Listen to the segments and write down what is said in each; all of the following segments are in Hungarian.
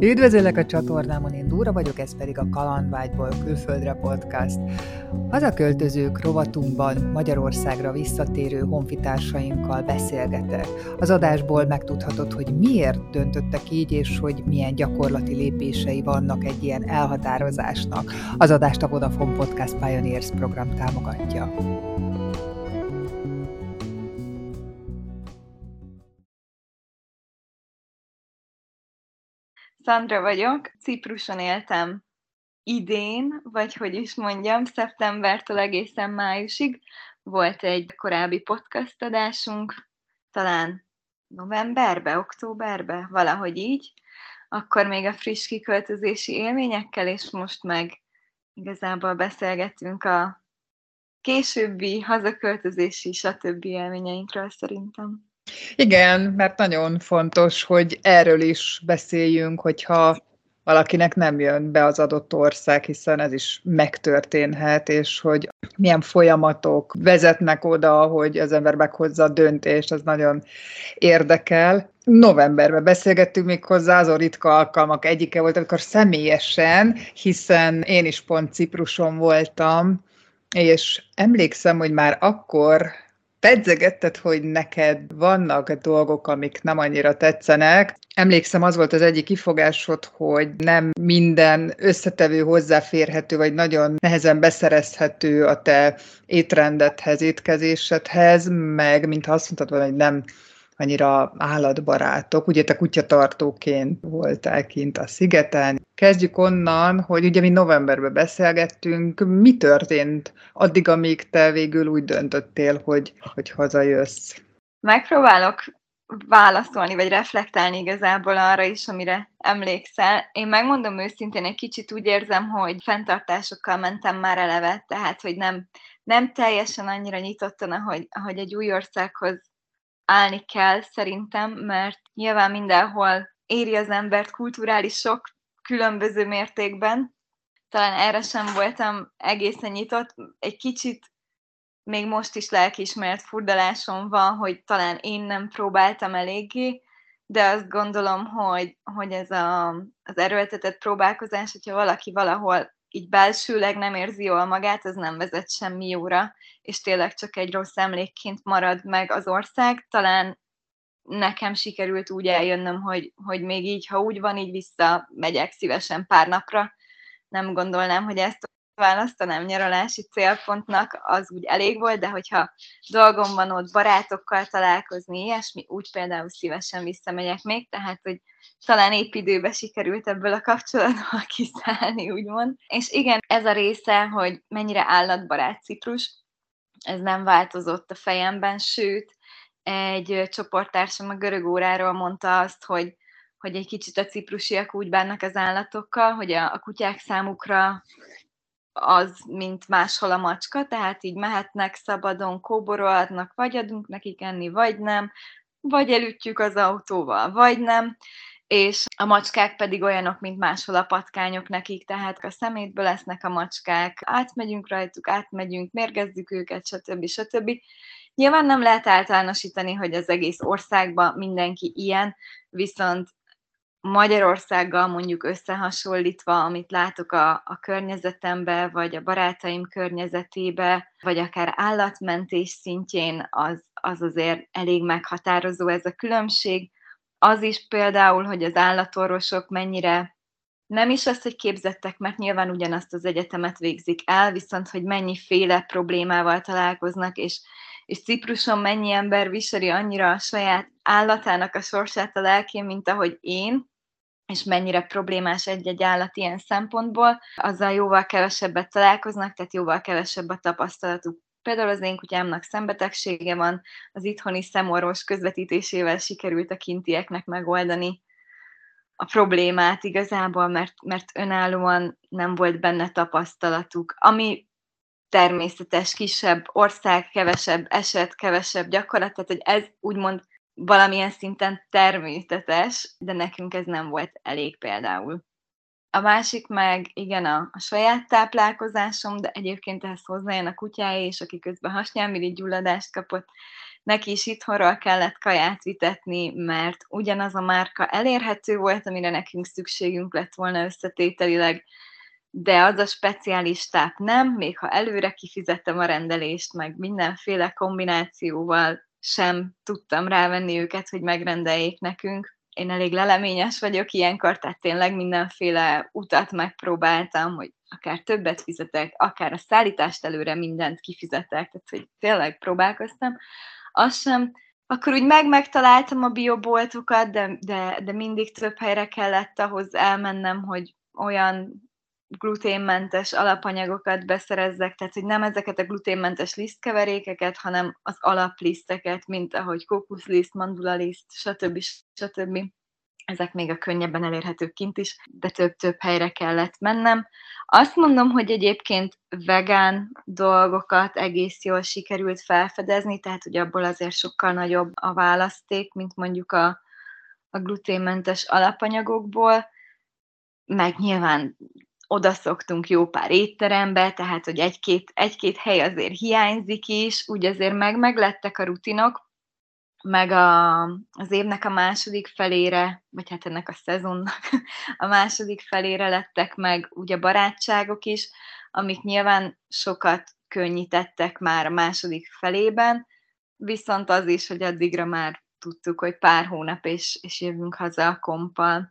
Üdvözöllek a csatornámon, én Dóra vagyok, ez pedig a Kalandvágyból külföldre podcast. Hazaköltözők rovatunkban Magyarországra visszatérő honfitársainkkal beszélgetek. Az adásból megtudhatod, hogy miért döntöttek így, és hogy milyen gyakorlati lépései vannak egy ilyen elhatározásnak. Az adást a Vodafone Podcast Pioneers program támogatja. Szandra vagyok, Cipruson éltem idén, vagy hogy is mondjam, szeptembertől egészen májusig. Volt egy korábbi podcast adásunk, talán novemberbe, októberbe, valahogy így. Akkor még a friss kiköltözési élményekkel, és most meg igazából beszélgettünk a későbbi hazaköltözési, stb. Élményeinkről szerintem. Igen, mert nagyon fontos, hogy erről is beszéljünk, hogyha valakinek nem jön be az adott ország, hiszen ez is megtörténhet, és hogy milyen folyamatok vezetnek oda, hogy az ember meghozza a döntést, az nagyon érdekel. Novemberben beszélgettünk még hozzá, azon ritka alkalmak egyike volt, amikor személyesen, hiszen én is pont Cipruson voltam, és emlékszem, hogy már akkor pedzegetted, hogy neked vannak dolgok, amik nem annyira tetszenek. Emlékszem, az volt az egyik kifogásod, hogy nem minden összetevő hozzáférhető, vagy nagyon nehezen beszerezhető a te étrendedhez, étkezésedhez, meg mintha azt mondtad volna, hogy nem annyira állatbarátok. Ugye te kutyatartóként voltál kint a szigeten. Kezdjük onnan, hogy ugye mi novemberben beszélgettünk, mi történt addig, amíg te végül úgy döntöttél, hogy hazajössz? Megpróbálok válaszolni, vagy reflektálni igazából arra is, amire emlékszel. Én megmondom őszintén, egy kicsit úgy érzem, hogy fenntartásokkal mentem már eleve, tehát, hogy nem teljesen annyira nyitottan, ahogy egy új országhoz állni kell szerintem, mert nyilván mindenhol éri az embert kulturális sok különböző mértékben. Talán erre sem voltam egészen nyitott. Egy kicsit még most is lelkiismeret furdalásom van, hogy talán én nem próbáltam eléggé, de azt gondolom, hogy ez az erőltetett próbálkozás, hogyha valaki valahol így belsőleg nem érzi jól magát, az nem vezet semmi jóra, és tényleg csak egy rossz emlékként marad meg az ország. Talán nekem sikerült úgy eljönnöm, hogy még így, ha úgy van, így visszamegyek szívesen pár napra. Nem gondolnám, hogy ezt választanám nyaralási célpontnak, az úgy elég volt, de hogyha dolgom van ott barátokkal találkozni, ilyesmi, úgy például szívesen visszamegyek még, tehát hogy talán épp időben sikerült ebből a kapcsolatból kiszállni, úgymond. És igen, ez a része, hogy mennyire állatbarát Ciprus, ez nem változott a fejemben, sőt, egy csoporttársam a görög óráról mondta azt, hogy egy kicsit a ciprusiak úgy bánnak az állatokkal, hogy a kutyák számukra az, mint máshol a macska, tehát így mehetnek szabadon, kóborolhatnak, vagy adunk nekik enni, vagy nem, vagy elütjük az autóval, vagy nem, és a macskák pedig olyanok, mint máshol a patkányok nekik, tehát a szemétből lesznek a macskák, átmegyünk rajtuk, mérgezzük őket, stb. Nyilván nem lehet általánosítani, hogy az egész országban mindenki ilyen, viszont Magyarországgal mondjuk összehasonlítva, amit látok a környezetembe, vagy a barátaim környezetébe, vagy akár állatmentés szintjén, az azért elég meghatározó ez a különbség. Az is például, hogy az állatorvosok mennyire, nem is az, hogy képzettek, mert nyilván ugyanazt az egyetemet végzik el, viszont hogy mennyiféle problémával találkoznak, és Cipruson mennyi ember viseli annyira a saját állatának a sorsát a lelkén, mint ahogy én, és mennyire problémás egy-egy állat ilyen szempontból, azzal jóval kevesebbet találkoznak, tehát jóval kevesebb a tapasztalatuk. Például az én kutyámnak szembetegsége van, az itthoni szemorvos közvetítésével sikerült a kintieknek megoldani a problémát igazából, mert önállóan nem volt benne tapasztalatuk. Ami természetes, kisebb ország, kevesebb eset, kevesebb gyakorlat, tehát hogy ez úgymond valamilyen szinten természetes, de nekünk ez nem volt elég például. A másik meg igen a saját táplálkozásom, de egyébként ehhez hozzájön a kutyája is, aki közben hasnyálmirigy gyulladást kapott. neki is itthonról kellett kaját vitetni, mert ugyanaz a márka elérhető volt, amire nekünk szükségünk lett volna összetételileg, de az a speciális táp nem, még ha előre kifizettem a rendelést, meg mindenféle kombinációval sem tudtam rávenni őket, hogy megrendeljék nekünk. Én elég leleményes vagyok ilyenkor, tehát tényleg mindenféle utat megpróbáltam, hogy akár többet fizetek, akár a szállítást előre mindent kifizetek, tehát hogy tényleg próbálkoztam. Azt sem, akkor úgy megtaláltam a bioboltokat, de mindig több helyre kellett ahhoz elmennem, hogy olyan gluténmentes alapanyagokat beszerezzek, tehát hogy nem ezeket a gluténmentes lisztkeverékeket, hanem az alapliszteket, mint ahogy kókuszliszt, mandulaliszt, stb. Ezek még a könnyebben elérhetők kint is, de több helyre kellett mennem. Azt mondom, hogy egyébként vegán dolgokat egész jól sikerült felfedezni, tehát hogy abból azért sokkal nagyobb a választék, mint mondjuk a gluténmentes alapanyagokból, meg nyilván odaszoktunk jó pár étterembe, tehát hogy egy-két hely azért hiányzik is, úgy azért meglettek a rutinok, meg az évnek a második felére, vagy hát ennek a szezonnak a második felére lettek meg ugye barátságok is, amik nyilván sokat könnyítettek már a második felében, viszont az is, hogy addigra már tudtuk, hogy pár hónap és jövünk haza a komppal.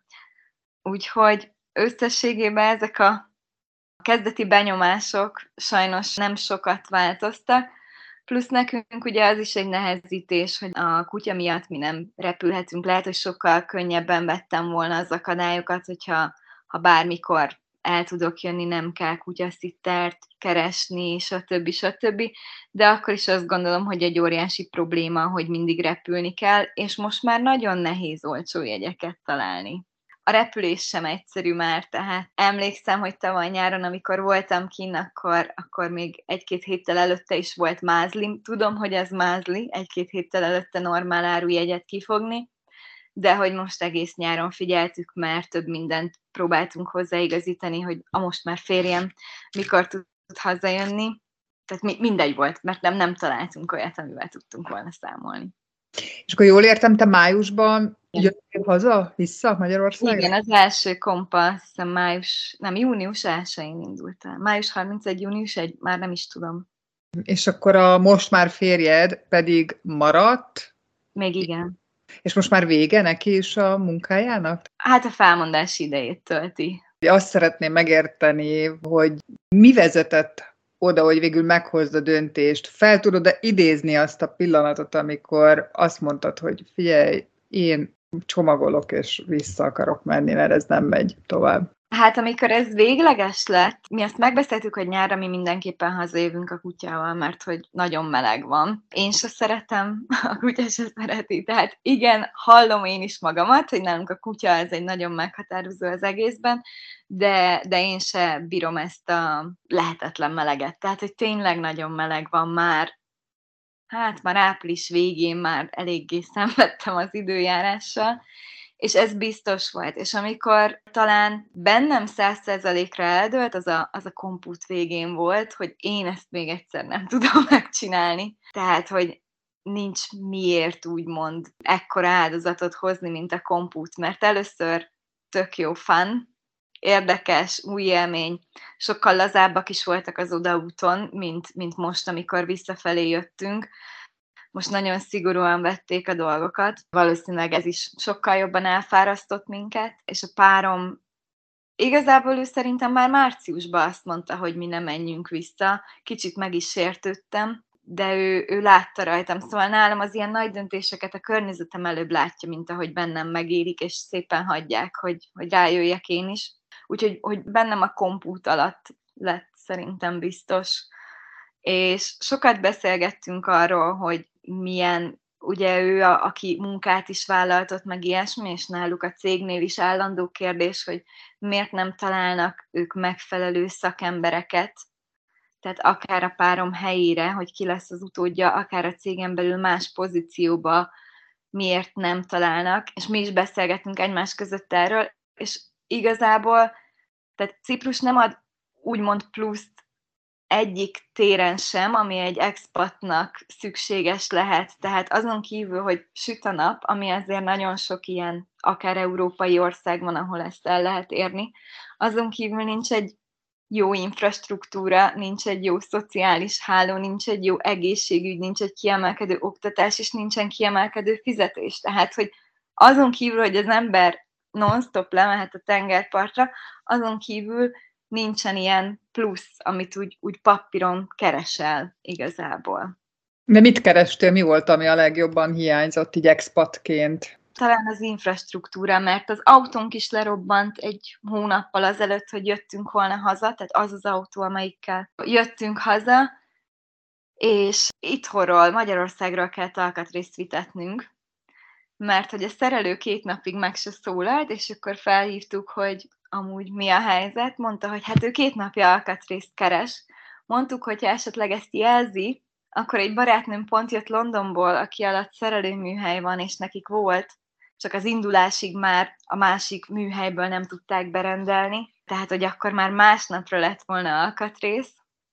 Úgyhogy összességében ezek a kezdeti benyomások sajnos nem sokat változtak, plusz nekünk ugye az is egy nehezítés, hogy a kutya miatt mi nem repülhetünk. Lehet, hogy sokkal könnyebben vettem volna az akadályokat, hogyha bármikor el tudok jönni, nem kell kutyaszittert keresni, stb. De akkor is azt gondolom, hogy egy óriási probléma, hogy mindig repülni kell, és most már nagyon nehéz olcsó jegyeket találni. A repülés sem egyszerű már, tehát emlékszem, hogy tavaly nyáron, amikor voltam kinn, akkor még egy-két héttel előtte is volt mázli. Tudom, hogy ez mázli, egy-két héttel előtte normál áru jegyet kifogni, de hogy most egész nyáron figyeltük, mert több mindent próbáltunk hozzáigazítani, hogy most már férjem mikor tud hazajönni. Tehát mindegy volt, mert nem találtunk olyat, amivel tudtunk volna számolni. És akkor jól értem, te májusban jöttél haza, vissza Magyarországra? Igen, az első kompa, azt hiszem június 1-én indult el. Május 31, június 1, már nem is tudom. És akkor a most már férjed pedig maradt? Még igen. És most már vége neki is a munkájának? Hát a felmondási idejét tölti. Azt szeretném megérteni, hogy mi vezetett oda, hogy végül meghozd a döntést. Fel tudod idézni azt a pillanatot, amikor azt mondtad, hogy figyelj, én csomagolok és vissza akarok menni, mert ez nem megy tovább. Hát amikor ez végleges lett, mi azt megbeszéltük, hogy nyárra mi mindenképpen hazajövünk a kutyával, mert hogy nagyon meleg van. Én se szeretem, a kutya se szereti. Tehát igen, hallom én is magamat, hogy nálunk a kutya ez egy nagyon meghatározó az egészben, de én se bírom ezt a lehetetlen meleget. Tehát, hogy tényleg nagyon meleg van már. Hát már április végén már eléggé szenvedtem az időjárással, és ez biztos volt. És amikor talán bennem 100%-ra eldőlt, az a kompút végén volt, hogy én ezt még egyszer nem tudom megcsinálni. Tehát, hogy nincs miért úgymond ekkora áldozatot hozni, mint a kompút, mert először tök jó fun, érdekes, új élmény, sokkal lazábbak is voltak az odaúton, mint most, amikor visszafelé jöttünk. Most nagyon szigorúan vették a dolgokat. Valószínűleg ez is sokkal jobban elfárasztott minket, és a párom igazából ő szerintem már márciusban azt mondta, hogy mi nem menjünk vissza. Kicsit meg is sértődtem, de ő látta rajtam. Szóval nálam az ilyen nagy döntéseket a környezetem előbb látja, mint ahogy bennem megérik, és szépen hagyják, hogy rájöjjek én is. Úgyhogy hogy bennem a kompút alatt lett szerintem biztos. És sokat beszélgettünk arról, hogy milyen, ugye ő, aki munkát is vállaltott, meg ilyesmi, és náluk a cégnél is állandó kérdés, hogy miért nem találnak ők megfelelő szakembereket, tehát akár a párom helyére, hogy ki lesz az utódja, akár a cégen belül más pozícióba miért nem találnak, és mi is beszélgettünk egymás között erről, és igazából, tehát Ciprus nem ad úgymond pluszt egyik téren sem, ami egy expatnak szükséges lehet. Tehát azon kívül, hogy süt a nap, ami azért nagyon sok ilyen, akár európai ország van, ahol ezt el lehet érni, azon kívül nincs egy jó infrastruktúra, nincs egy jó szociális háló, nincs egy jó egészségügy, nincs egy kiemelkedő oktatás, és nincsen kiemelkedő fizetés. Tehát, hogy azon kívül, hogy az ember non-stop lemehet a tengerpartra, azon kívül nincsen ilyen plusz, amit úgy papíron keresel igazából. De mit kerestél, mi volt, ami a legjobban hiányzott így expatként? Talán az infrastruktúra, mert az autónk is lerobbant egy hónappal azelőtt, hogy jöttünk volna haza, tehát az az autó, amelyikkel jöttünk haza, és itthonról, Magyarországról kellett alkatrészt vitetnünk, mert hogy a szerelő 2 napig meg se szólalt, és akkor felhívtuk, hogy amúgy mi a helyzet. Mondta, hogy hát ő 2 napja alkatrészt keres. Mondtuk, hogy ha esetleg ezt jelzi, akkor egy barátnőm pont jött Londonból, aki alatt szerelőműhely van, és nekik volt, csak az indulásig már a másik műhelyből nem tudták berendelni, tehát hogy akkor már másnapra lett volna alkatrész.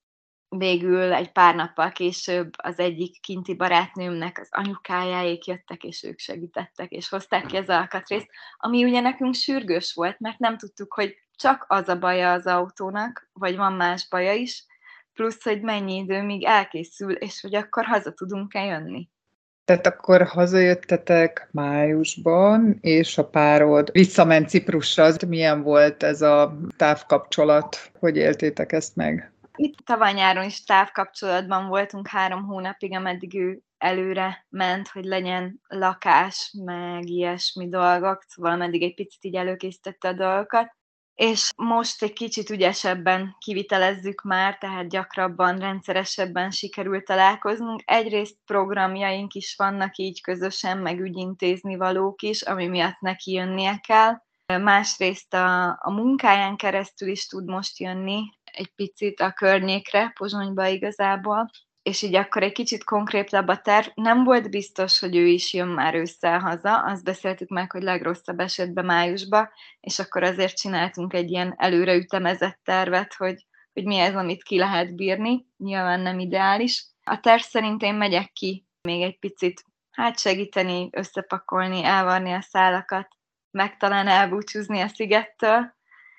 Végül egy pár nappal később az egyik kinti barátnőmnek az anyukájáék jöttek, és ők segítettek, és hozták ki az alkatrészt, ami ugye nekünk sürgős volt, mert nem tudtuk, hogy csak az a baja az autónak, vagy van más baja is, plusz, hogy mennyi idő, míg elkészül, és hogy akkor haza tudunk-e jönni. Tehát akkor hazajöttetek májusban, és a párod visszament Ciprusra. Milyen volt ez a távkapcsolat? Hogy éltétek ezt meg? Itt tavaly-nyáron is távkapcsolatban voltunk 3 hónapig, ameddig ő előre ment, hogy legyen lakás, meg ilyesmi dolgok, szóval ameddig egy picit így előkészítette a dolgokat. És most egy kicsit ügyesebben kivitelezzük már, tehát gyakrabban, rendszeresebben sikerült találkoznunk. Egyrészt programjaink is vannak így közösen, meg ügyintézni valók is, ami miatt neki jönnie kell. Másrészt a munkáján keresztül is tud most jönni egy picit a környékre, Pozsonyba igazából, és így akkor egy kicsit konkrétabb a terv. Nem volt biztos, hogy ő is jön már ősszel haza, azt beszéltük meg, hogy legrosszabb esetben májusba, és akkor azért csináltunk egy ilyen előreütemezett tervet, hogy mi ez, amit ki lehet bírni. Nyilván nem ideális. A terv szerint én megyek ki még egy picit segíteni, összepakolni, elvarni a szálakat, meg talán elbúcsúzni a szigettől,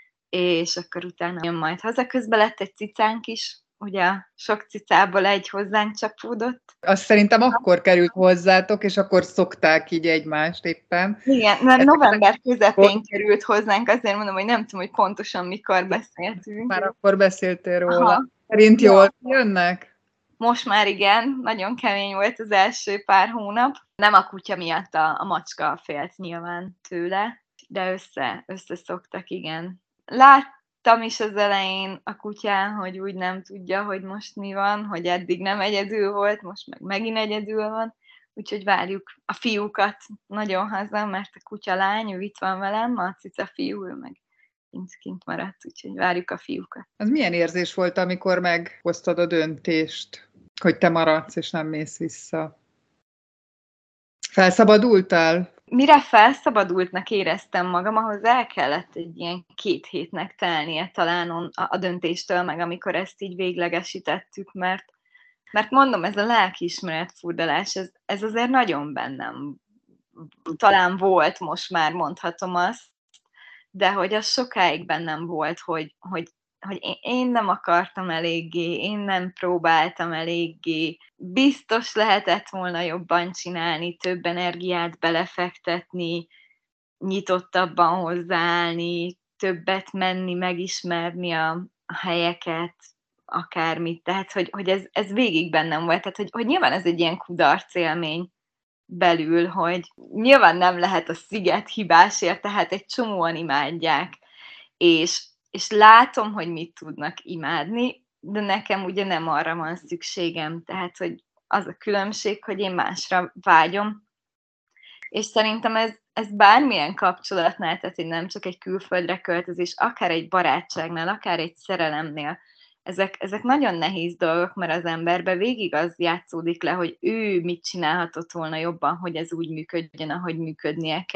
és akkor utána jön majd haza. Közben lett egy cicánk is, ugye sok cicából egy hozzánk csapódott. Azt szerintem akkor került hozzátok, és akkor szokták így egymást éppen. Igen, mert november közepén került hozzánk, azért mondom, hogy nem tudom, hogy pontosan mikor beszéltünk. Már akkor beszéltél róla. Szerint jól jönnek? Most már igen, nagyon kemény volt az első pár hónap. Nem a kutya miatt, a macska félt nyilván tőle, de összeszoktak, igen. Láttam is az elején a kutyán, hogy úgy nem tudja, hogy most mi van, hogy eddig nem egyedül volt, most meg megint egyedül van, úgyhogy várjuk a fiúkat nagyon haza, mert a kutya lány, ő itt van velem, a cica fiú, ő meg kint maradt, úgyhogy várjuk a fiúkat. Az milyen érzés volt, amikor meghoztad a döntést, hogy te maradsz és nem mész vissza? Felszabadultál? Mire felszabadultnak éreztem magam, ahhoz el kellett egy ilyen 2 hétnek telnie talán a döntéstől, meg amikor ezt így véglegesítettük, mert mondom, ez a lelkiismeret furdalás, ez azért nagyon bennem talán volt, most már mondhatom azt, de hogy az sokáig bennem volt, hogy én nem akartam eléggé, én nem próbáltam eléggé, biztos lehetett volna jobban csinálni, több energiát belefektetni, nyitottabban hozzáállni, többet menni, megismerni a helyeket, akármit. Tehát, hogy ez végig bennem volt. Tehát, hogy nyilván ez egy ilyen kudarc élmény belül, hogy nyilván nem lehet a sziget hibásért, tehát egy csomóan imádják, és látom, hogy mit tudnak imádni, de nekem ugye nem arra van szükségem, tehát, hogy az a különbség, hogy én másra vágyom, és szerintem ez bármilyen kapcsolatnál, tehát hogy nem csak egy külföldre költözés, akár egy barátságnál, akár egy szerelemnél, ezek nagyon nehéz dolgok, mert az emberbe végig az játszódik le, hogy ő mit csinálhatott volna jobban, hogy ez úgy működjön, ahogy működnie kell.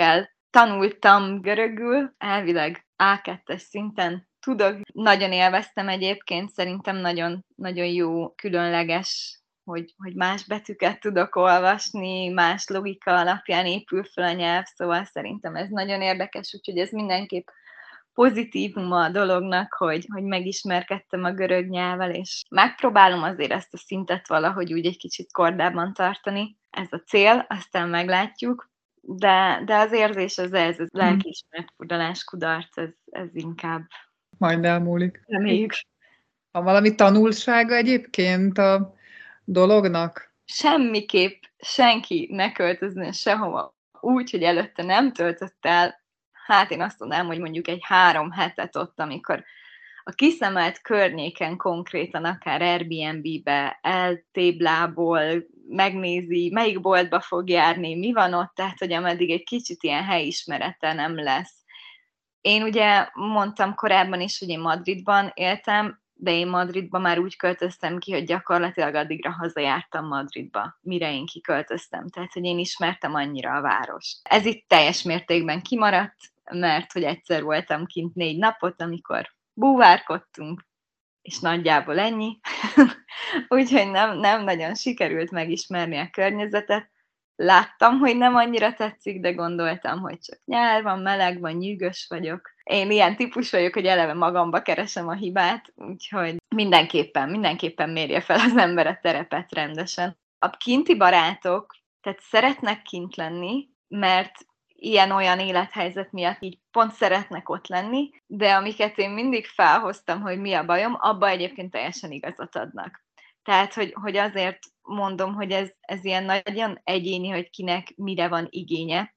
tanultam görögül, elvileg A2-es szinten tudok. Nagyon élveztem egyébként, szerintem nagyon, nagyon jó, különleges, hogy más betűket tudok olvasni, más logika alapján épül fel a nyelv, szóval szerintem ez nagyon érdekes, úgyhogy ez mindenképp pozitívuma a dolognak, hogy megismerkedtem a görög nyelvvel, és megpróbálom azért ezt a szintet valahogy úgy egy kicsit kordában tartani. Ez a cél, aztán meglátjuk. De az érzés az ez, az lelkiismeret furdalás, kudarc, ez inkább Majd elmúlik. reméljük. Van valami tanulsága egyébként a dolognak? Semmiképp senki ne költözne sehova úgy, hogy előtte nem töltött el, hát én azt mondanám, hogy mondjuk egy 3 hetet ott, amikor a kiszemelt környéken konkrétan akár Airbnb-be eltéblából megnézi, melyik boltba fog járni, mi van ott, tehát hogy ameddig egy kicsit ilyen helyismerete nem lesz. Én ugye mondtam korábban is, hogy én Madridban éltem, de én Madridba már úgy költöztem ki, hogy gyakorlatilag addigra hazajártam Madridba, mire én kiköltöztem. Tehát, hogy én ismertem annyira a várost. Ez itt teljes mértékben kimaradt, mert hogy egyszer voltam kint 4 napot, amikor búvárkodtunk, és nagyjából ennyi. Úgyhogy nem nagyon sikerült megismerni a környezetet. Láttam, hogy nem annyira tetszik, de gondoltam, hogy csak nyár van, meleg van, nyűgös vagyok. Én ilyen típus vagyok, hogy eleve magamba keresem a hibát, úgyhogy mindenképpen mérje fel az ember a terepet rendesen. A kinti barátok, tehát szeretnek kint lenni, mert ilyen-olyan élethelyzet miatt így pont szeretnek ott lenni, de amiket én mindig felhoztam, hogy mi a bajom, abba egyébként teljesen igazat adnak. Tehát, hogy azért mondom, hogy ez ilyen nagyon egyéni, hogy kinek mire van igénye,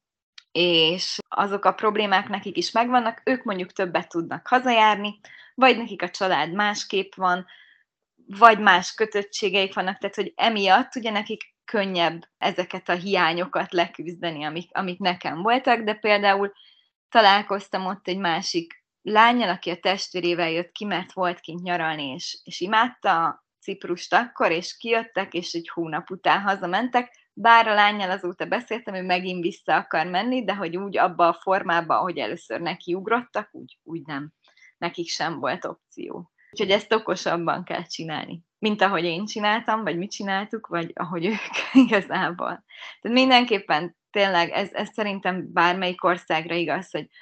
és azok a problémák nekik is megvannak, ők mondjuk többet tudnak hazajárni, vagy nekik a család másképp van, vagy más kötöttségeik vannak, tehát hogy emiatt ugye nekik könnyebb ezeket a hiányokat leküzdeni, amik nekem voltak, de például találkoztam ott egy másik lánnyal, aki a testvérével jött ki, mert volt kint nyaralni, és imádta Ciprust akkor, és kijöttek, és egy hónap után hazamentek, bár a lánnyal azóta beszéltem, hogy megint vissza akar menni, de hogy úgy abba a formában, ahogy először nekiugrottak, úgy nem. Nekik sem volt opció. Úgyhogy ezt okosabban kell csinálni, mint ahogy én csináltam, vagy mi csináltuk, vagy ahogy ők igazából. Tehát mindenképpen tényleg ez szerintem bármelyik országra igaz, hogy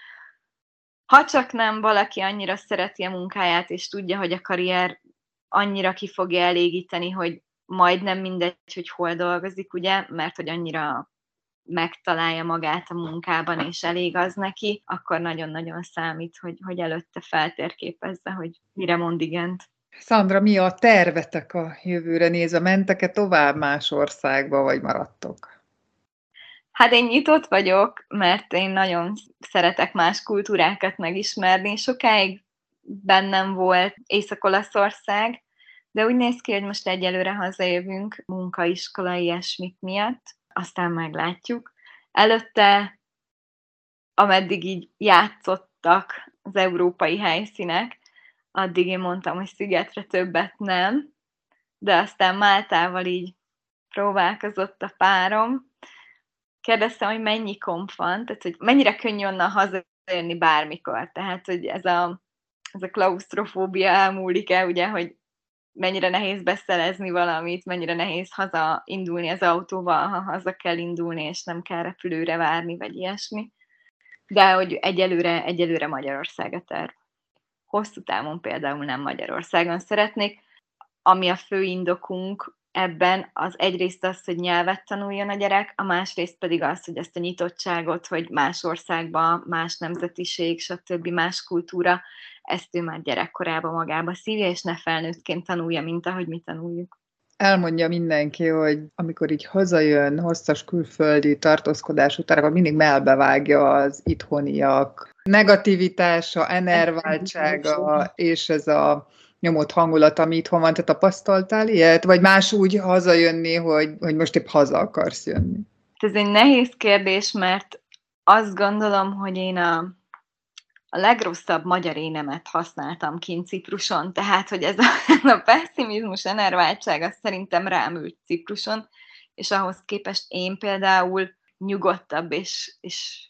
ha csak nem valaki annyira szereti a munkáját, és tudja, hogy a karrier annyira ki fogja elégíteni, hogy majdnem mindegy, hogy hol dolgozik, ugye, mert hogy annyira megtalálja magát a munkában, és elég az neki, akkor nagyon-nagyon számít, hogy előtte feltérképezze, hogy mire mond igent. Szandra, mi a tervetek a jövőre nézve? Mentek-e tovább más országba, vagy maradtok? Hát én nyitott vagyok, mert én nagyon szeretek más kultúrákat megismerni. Sokáig bennem volt Észak-Olaszország, de úgy néz ki, hogy most egyelőre hazajövünk munkaiskola, ilyesmik miatt, aztán meglátjuk. Előtte, ameddig így játszottak az európai helyszínek, addig én mondtam, hogy szigetre többet nem, de aztán Máltával így próbálkozott a párom. Kérdeztem, hogy mennyi komp van, tehát hogy mennyire könnyű onnan hazajönni bármikor. Tehát, hogy ez a klausztrofóbia elmúlik-e, ugye, hogy mennyire nehéz beszerezni valamit, mennyire nehéz haza indulni az autóval, ha haza kell indulni, és nem kell repülőre várni, vagy ilyesmi. De hogy egyelőre Magyarország a terv. Hosszú távon például nem Magyarországon szeretnék. Ami a fő indokunk ebben, az egyrészt az, hogy nyelvet tanuljon a gyerek, a másrészt pedig az, hogy ezt a nyitottságot, hogy más országban, más nemzetiség, stb. Más kultúra, ezt ő már gyerekkorában magába szívja, és ne felnőttként tanulja, mint ahogy mi tanuljuk. Elmondja mindenki, hogy amikor így hazajön hosszas külföldi tartózkodás után, akkor mindig melbevágja az itthoniak negativitása, enerváltsága, és ez a nyomott hangulat, ami itthon van. Te tapasztaltál ilyet? Vagy más úgy hazajönni, hogy most épp haza akarsz jönni? Ez egy nehéz kérdés, mert azt gondolom, hogy én a legrosszabb magyar énemet használtam kint Cipruson, tehát, hogy ez a pessimizmus, enerváltság, az szerintem rám ült Cipruson, és ahhoz képest én például nyugodtabb és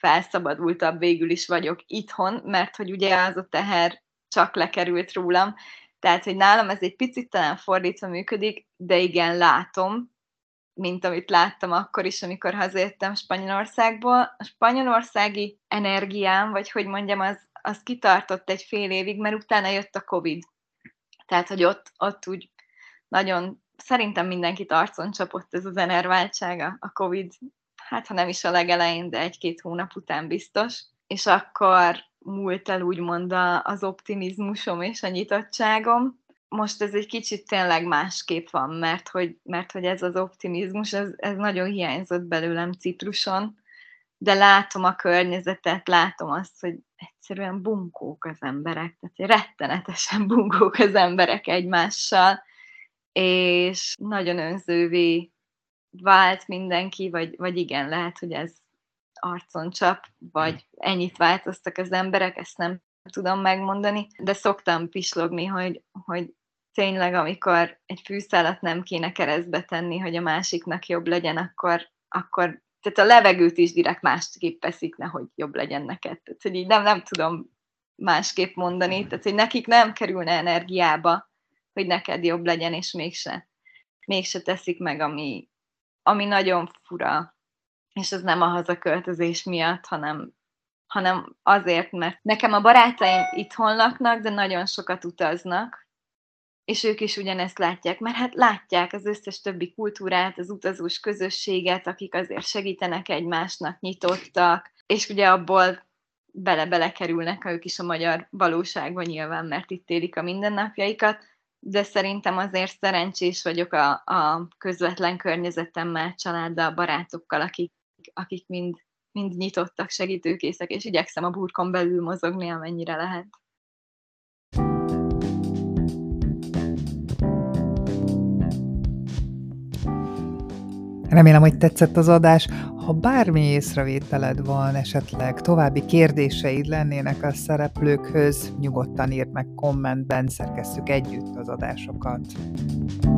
felszabadultabb végül is vagyok itthon, mert hogy ugye az a teher csak lekerült rólam. Tehát, hogy nálam ez egy picit talán fordítva működik, de igen, látom, mint amit láttam akkor is, amikor hazajöttem Spanyolországból. A spanyolországi energiám, vagy hogy mondjam, az kitartott egy fél évig, mert utána jött a Covid. Tehát, hogy ott úgy nagyon, szerintem mindenkit arcon csapott ez az enerváltsága, a Covid, hát ha nem is a legelején, de 1-2 hónap után biztos. És akkor múlt el úgymond az optimizmusom és a nyitottságom. Most ez egy kicsit tényleg másképp van, mert hogy ez az optimizmus, ez nagyon hiányzott belőlem Cipruson, de látom a környezetet, látom azt, hogy egyszerűen bunkók az emberek, tehát rettenetesen bunkók az emberek egymással, és nagyon önzővé vált mindenki, vagy igen, lehet, hogy ez arcon csap, vagy ennyit változtak az emberek, ezt nem tudom megmondani, de szoktam pislogni, hogy tényleg, amikor egy fűszálat nem kéne keresztbe tenni, hogy a másiknak jobb legyen, akkor tehát a levegőt is direkt másképp eszik, nehogy jobb legyen neked. Tehát, hogy így nem tudom másképp mondani, tehát, hogy nekik nem kerülne energiába, hogy neked jobb legyen, és mégse teszik meg, ami nagyon fura. És ez nem a hazaköltözés miatt, hanem azért, mert nekem a barátaim itthon laknak, de nagyon sokat utaznak, és ők is ugyanezt látják, mert hát látják az összes többi kultúrát, az utazós közösséget, akik azért segítenek egymásnak, nyitottak, és ugye abból belekerülnek ők is a magyar valóságban nyilván, mert itt élik a mindennapjaikat, de szerintem azért szerencsés vagyok a közvetlen környezetemmel, családdal, barátokkal, akik mind nyitottak, segítőkészek, és igyekszem a burkon belül mozogni, amennyire lehet. Remélem, hogy tetszett az adás. Ha bármi észrevételed van, esetleg további kérdéseid lennének a szereplőkhöz, nyugodtan írd meg kommentben, szerkesszük együtt az adásokat.